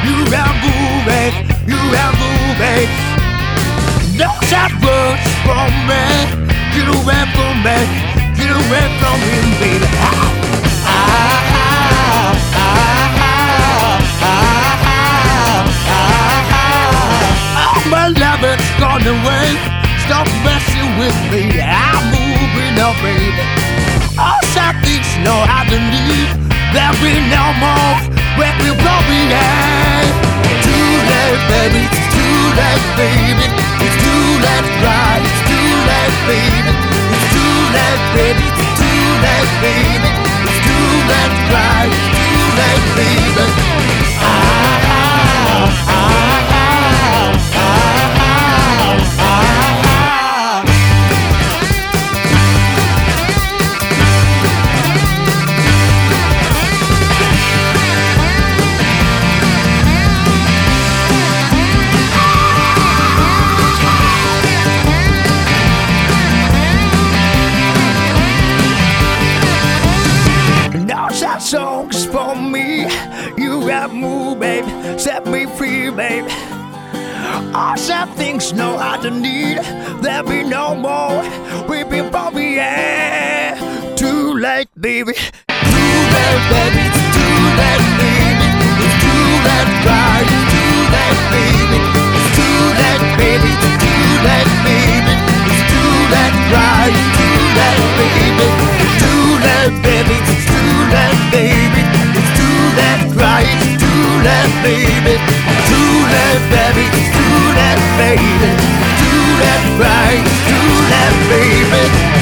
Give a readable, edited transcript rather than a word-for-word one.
You have moving, you have moving. Don't have words from me. Get away from me, get away from me, baby. My lover's gone away. Stop messing with me. I'm moving on, baby. All something's no underneath. There'll be no more. Where we'll probably end. Too late, baby. It's too late, baby. It's too late, right? It's too late, baby. It's too late, baby. It's too late, baby. It's too late, right? It's too late, baby. Songs for me, you have moved, babe. Set me free, babe. All some things no other need. There'll be no more. We've been probably too late, baby. Too late, baby. It's too late, baby. It's too late, right? It's too late, baby. It's too late, baby. It's too late, baby. It's too late, right? It's too late, baby. It's too late, baby. It's too late, baby. It's too late, right? It's too late, baby. Too late, baby. It's too late, baby. Too late, right? It's too late, baby.